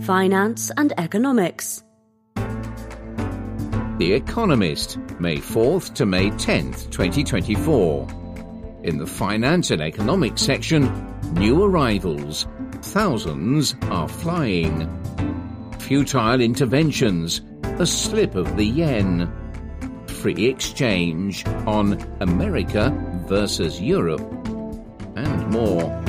finance and economics. The Economist, May 4th to May 10th, 2024. In the finance and economics section, new arrivals. Thousands are flying. Futile interventions. A slip of the yen. Free exchange on America versus Europe. And more.